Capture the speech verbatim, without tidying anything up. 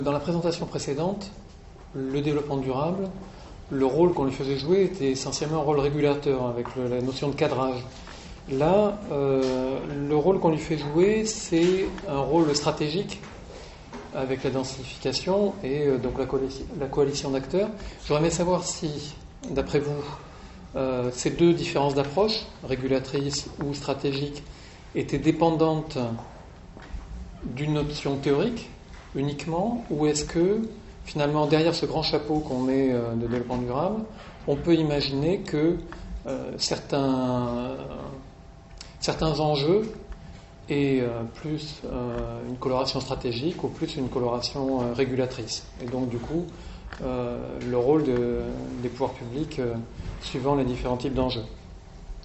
Dans la présentation précédente, le développement durable, le rôle qu'on lui faisait jouer était essentiellement un rôle régulateur avec le, la notion de cadrage. Là, euh, le rôle qu'on lui fait jouer, c'est un rôle stratégique avec la densification et euh, donc la coalition, la coalition d'acteurs. J'aurais aimé savoir si, d'après vous, euh, ces deux différences d'approche, régulatrice ou stratégique, étaient dépendantes d'une notion théorique uniquement, ou est-ce que finalement derrière ce grand chapeau qu'on met euh, de développement durable, on peut imaginer que euh, certains, euh, certains enjeux aient euh, plus euh, une coloration stratégique ou plus une coloration euh, régulatrice, et donc du coup euh, le rôle de, des pouvoirs publics euh, suivant les différents types d'enjeux.